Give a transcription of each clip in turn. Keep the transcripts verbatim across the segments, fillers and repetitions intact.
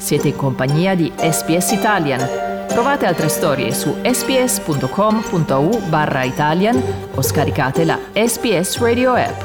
Siete in compagnia di S B S Italian. Trovate altre storie su sbs.com.au barra Italian o scaricate la S B S Radio app.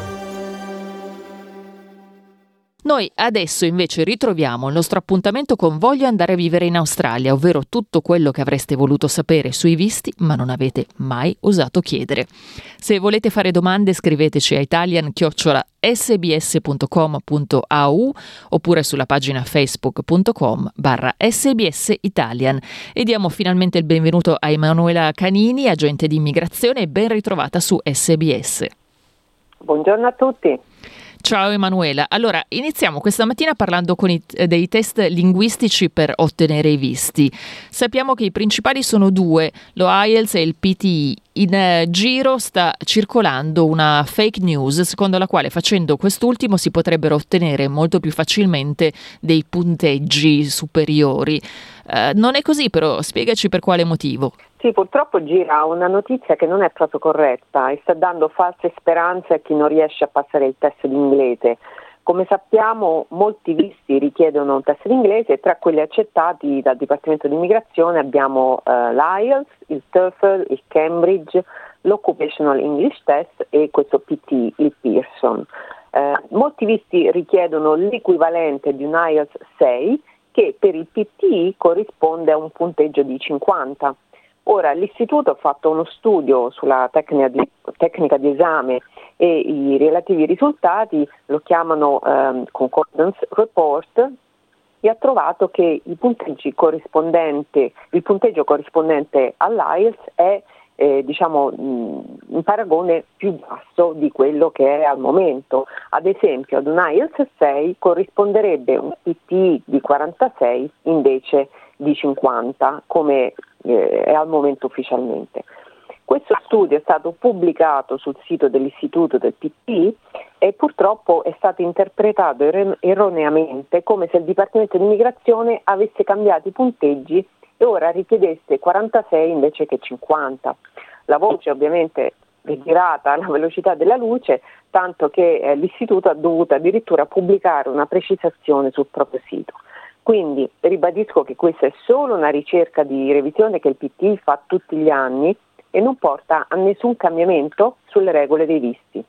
Noi adesso invece ritroviamo il nostro appuntamento con Voglio andare a vivere in Australia, ovvero tutto quello che avreste voluto sapere sui visti ma non avete mai osato chiedere. Se volete fare domande scriveteci a italian chiocciola sbs punto com punto a u oppure sulla pagina facebook punto com barra sbs Italian. E diamo finalmente il benvenuto a Emanuela Canini, agente di immigrazione, e ben ritrovata su S B S. Buongiorno a tutti. Ciao Emanuela, allora iniziamo questa mattina parlando con i, dei test linguistici per ottenere i visti. Sappiamo che i principali sono due, lo I E L T S e il P T E. In eh, giro sta circolando una fake news secondo la quale facendo quest'ultimo si potrebbero ottenere molto più facilmente dei punteggi superiori. Eh, non è così, però spiegaci per quale motivo. Sì, purtroppo gira una notizia che non è proprio corretta e sta dando false speranze a chi non riesce a passare il test di inglese. Come sappiamo, molti visti richiedono un test di inglese e tra quelli accettati dal Dipartimento di Immigrazione abbiamo eh, l'I E L T S, il TOEFL, il Cambridge, l'Occupational English Test e questo P T E, il Pearson. Eh, molti visti richiedono l'equivalente di un I E L T S sei, che per il P T E corrisponde a un punteggio di cinquanta. Ora, l'istituto ha fatto uno studio sulla tecnica di, tecnica di esame e i relativi risultati, lo chiamano um, Concordance Report, e ha trovato che i punteggi corrispondenti, il punteggio corrispondente all'I E L T S è eh, diciamo mh, in paragone più basso di quello che è al momento. Ad esempio, ad un I E L T S sei corrisponderebbe un P T E di quarantasei invece di cinquanta, come eh, è al momento ufficialmente. Questo studio è stato pubblicato sul sito dell'istituto del P T E e purtroppo è stato interpretato er- erroneamente come se il Dipartimento di Immigrazione avesse cambiato i punteggi e ora richiedesse quarantasei invece che cinquanta. La voce ovviamente è girata alla velocità della luce, tanto che eh, l'istituto ha dovuto addirittura pubblicare una precisazione sul proprio sito. Quindi ribadisco che questa è solo una ricerca di revisione che il P T E fa tutti gli anni e non porta a nessun cambiamento sulle regole dei visti.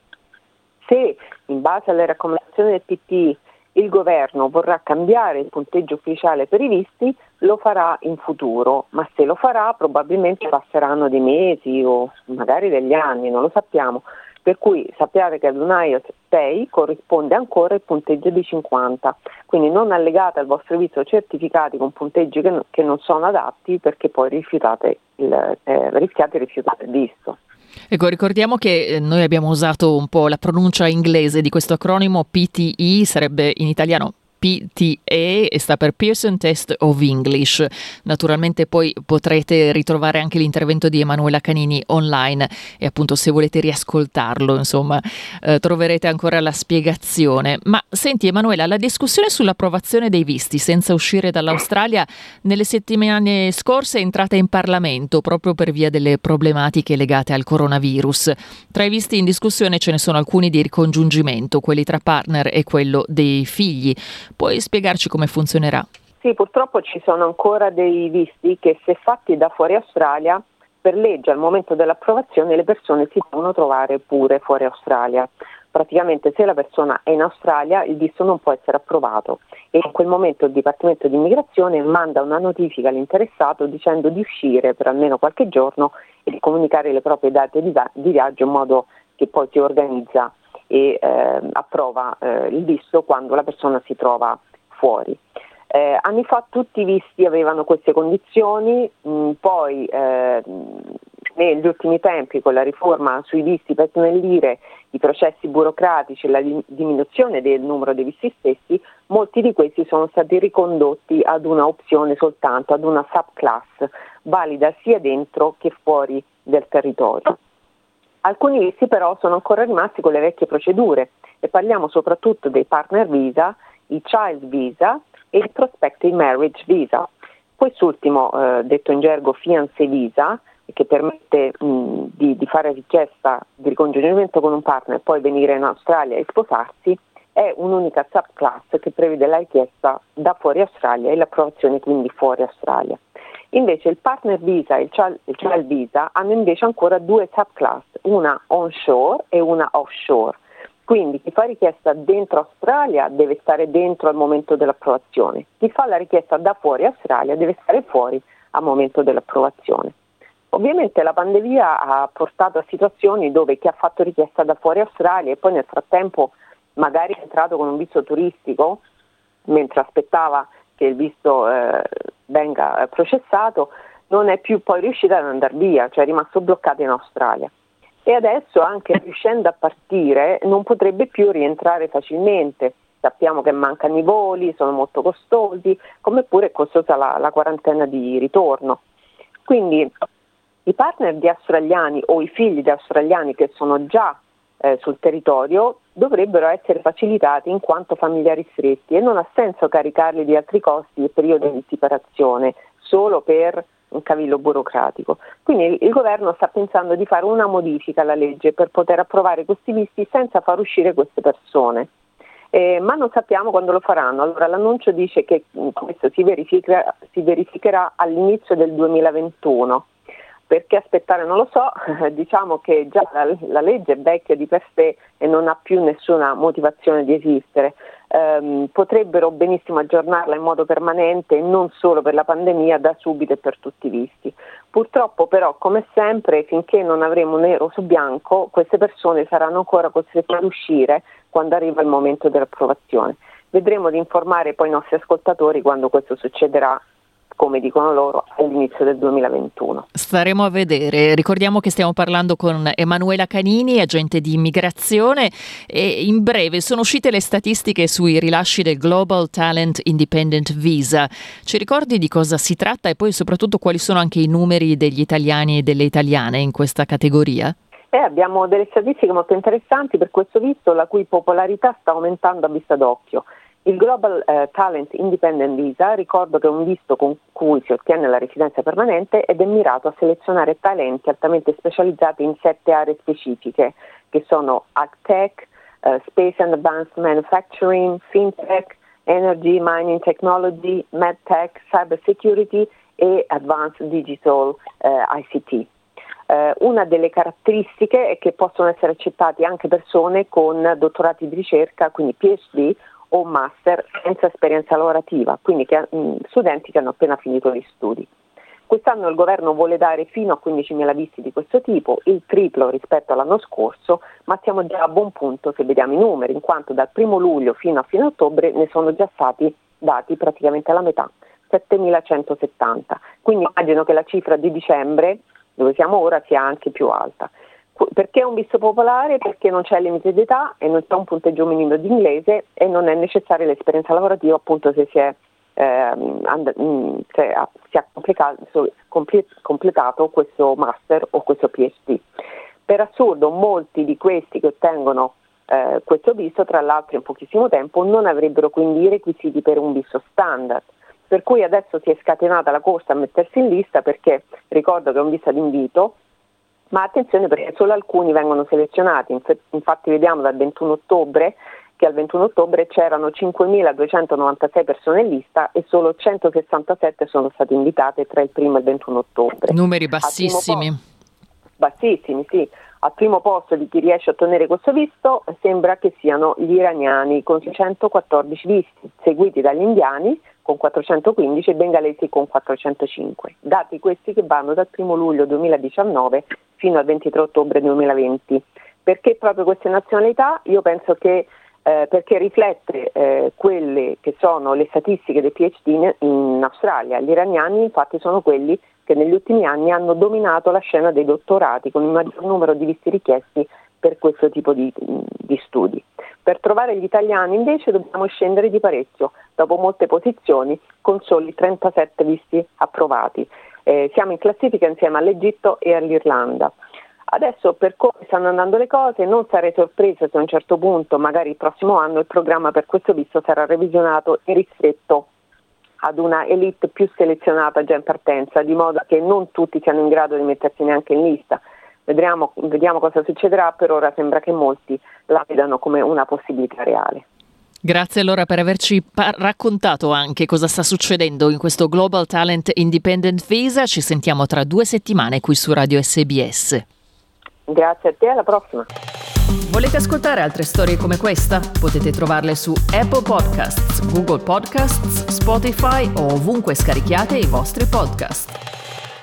Se in base alle raccomandazioni del P T E il governo vorrà cambiare il punteggio ufficiale per i visti, lo farà in futuro, ma se lo farà probabilmente passeranno dei mesi o magari degli anni, non lo sappiamo. Per cui sappiate che ad un I E L T S sei corrisponde ancora il punteggio di cinquanta, quindi non allegate al vostro visto certificati con punteggi che, no, che non sono adatti, perché poi rifiutate il, eh, rischiate di rifiutare il visto. Ecco, ricordiamo che noi abbiamo usato un po' la pronuncia inglese di questo acronimo. P T E sarebbe in italiano P T E e sta per Pearson Test of English. Naturalmente poi potrete ritrovare anche l'intervento di Emanuela Canini online e appunto se volete riascoltarlo, insomma, eh, troverete ancora la spiegazione. Ma senti Emanuela, la discussione sull'approvazione dei visti senza uscire dall'Australia nelle settimane scorse è entrata in Parlamento proprio per via delle problematiche legate al coronavirus. Tra i visti in discussione ce ne sono alcuni di ricongiungimento, quelli tra partner e quello dei figli. Puoi spiegarci come funzionerà? Sì, purtroppo ci sono ancora dei visti che, se fatti da fuori Australia, per legge al momento dell'approvazione le persone si devono trovare pure fuori Australia. Praticamente se la persona è in Australia il visto non può essere approvato e in quel momento il Dipartimento di Immigrazione manda una notifica all'interessato dicendo di uscire per almeno qualche giorno e di comunicare le proprie date di, va- di viaggio in modo che poi si organizza e eh, approva eh, il visto quando la persona si trova fuori. Eh, anni fa tutti i visti avevano queste condizioni, mh, poi eh, negli ultimi tempi con la riforma sui visti per snellire i processi burocratici e la diminuzione del numero dei visti stessi, molti di questi sono stati ricondotti ad una opzione soltanto, ad una subclass, valida sia dentro che fuori del territorio. Alcuni visti però sono ancora rimasti con le vecchie procedure e parliamo soprattutto dei partner visa, i child visa e il prospective marriage visa. Quest'ultimo, eh, detto in gergo fiancé visa, che permette mh, di, di fare richiesta di ricongiungimento con un partner e poi venire in Australia e sposarsi, è un'unica subclass che prevede la richiesta da fuori Australia e l'approvazione quindi fuori Australia. Invece il partner visa e il child, il child visa hanno invece ancora due subclass, una onshore e una offshore. Quindi chi fa richiesta dentro Australia deve stare dentro al momento dell'approvazione, chi fa la richiesta da fuori Australia deve stare fuori al momento dell'approvazione. Ovviamente la pandemia ha portato a situazioni dove chi ha fatto richiesta da fuori Australia e poi nel frattempo magari è entrato con un visto turistico mentre aspettava che il visto eh, venga processato, non è più poi riuscito ad andare via, cioè è rimasto bloccato in Australia. E adesso anche riuscendo a partire non potrebbe più rientrare facilmente. Sappiamo che mancano i voli, sono molto costosi, come pure è costosa la, la quarantena di ritorno. Quindi i partner di australiani o i figli di australiani che sono già eh, sul territorio dovrebbero essere facilitati in quanto familiari stretti e non ha senso caricarli di altri costi e periodi di separazione solo per un cavillo burocratico. Quindi il governo sta pensando di fare una modifica alla legge per poter approvare questi visti senza far uscire queste persone, eh, ma non sappiamo quando lo faranno. Allora l'annuncio dice che questo si verificherà, si verificherà all'inizio del duemilaventuno. Perché aspettare non lo so, diciamo che già la, la legge è vecchia di per sé e non ha più nessuna motivazione di esistere. Ehm, potrebbero benissimo aggiornarla in modo permanente e non solo per la pandemia, da subito e per tutti i visti. Purtroppo però, come sempre, finché non avremo nero su bianco, queste persone saranno ancora costrette ad uscire quando arriva il momento dell'approvazione. Vedremo di informare poi i nostri ascoltatori quando questo succederà, come dicono loro, all'inizio del duemilaventuno. Staremo a vedere. Ricordiamo che stiamo parlando con Emanuela Canini, agente di immigrazione, e in breve sono uscite le statistiche sui rilasci del Global Talent Independent Visa. Ci ricordi di cosa si tratta e poi soprattutto quali sono anche i numeri degli italiani e delle italiane in questa categoria? Eh, abbiamo delle statistiche molto interessanti per questo visto, la cui popolarità sta aumentando a vista d'occhio. Il Global eh, Talent Independent Visa, ricordo che è un visto con cui si ottiene la residenza permanente ed è mirato a selezionare talenti altamente specializzati in sette aree specifiche, che sono AgTech, eh, Space and Advanced Manufacturing, FinTech, Energy, Mining Technology, MedTech, Cyber Security e Advanced Digital eh, I C T. Eh, una delle caratteristiche è che possono essere accettati anche persone con dottorati di ricerca, quindi P H D, o master senza esperienza lavorativa, quindi che, mh, studenti che hanno appena finito gli studi. Quest'anno il governo vuole dare fino a quindicimila visti di questo tipo, il triplo rispetto all'anno scorso, ma siamo già a buon punto se vediamo i numeri, in quanto dal primo luglio fino a fine ottobre ne sono già stati dati praticamente alla metà, settemilacentosettanta. Quindi immagino che la cifra di dicembre, dove siamo ora, sia anche più alta. Perché è un visto popolare? Perché non c'è limite d'età e non c'è un punteggio minimo di inglese e non è necessaria l'esperienza lavorativa, appunto se si è, ehm, and- mh, se ha, si è complicato, compl- completato questo master o questo P H D. Per assurdo molti di questi che ottengono eh, questo visto, tra l'altro in pochissimo tempo, non avrebbero quindi i requisiti per un visto standard. Per cui adesso si è scatenata la corsa a mettersi in lista, perché ricordo che è un visto d'invito, ma attenzione perché solo alcuni vengono selezionati. Infatti vediamo dal ventuno ottobre che al ventuno ottobre c'erano cinquemiladuecentonovantasei persone in lista e solo centosessantasette sono state invitate tra il primo e il ventuno ottobre. Numeri bassissimi. Posto, bassissimi, sì. Al primo posto di chi riesce a ottenere questo visto sembra che siano gli iraniani con centoquattordici visti, seguiti dagli indiani con quattrocentoquindici e bengalesi con quattrocentocinque. Dati questi che vanno dal primo luglio duemiladiciannove fino al ventitré ottobre duemilaventi. Perché proprio queste nazionalità? Io penso che eh, perché riflette eh, quelle che sono le statistiche dei P H D in, in Australia. Gli iraniani infatti sono quelli che negli ultimi anni hanno dominato la scena dei dottorati con il maggior numero di visti richiesti per questo tipo di, di studi. Per trovare gli italiani invece dobbiamo scendere di parecchio, dopo molte posizioni, con soli trentasette visti approvati. Eh, siamo in classifica insieme all'Egitto e all'Irlanda. Adesso, per come stanno andando le cose, non sarei sorpresa se a un certo punto, magari il prossimo anno, il programma per questo visto sarà revisionato e ristretto ad una elite più selezionata già in partenza, di modo che non tutti siano in grado di mettersi neanche in lista. Vedremo, vediamo cosa succederà. Per ora sembra che molti la vedano come una possibilità reale. Grazie allora per averci pa- raccontato anche cosa sta succedendo in questo Global Talent Independent Visa. Ci sentiamo tra due settimane qui su Radio S B S. Grazie a te, alla prossima. Volete ascoltare altre storie come questa? Potete trovarle su Apple Podcasts, Google Podcasts, Spotify o ovunque scarichiate i vostri podcast.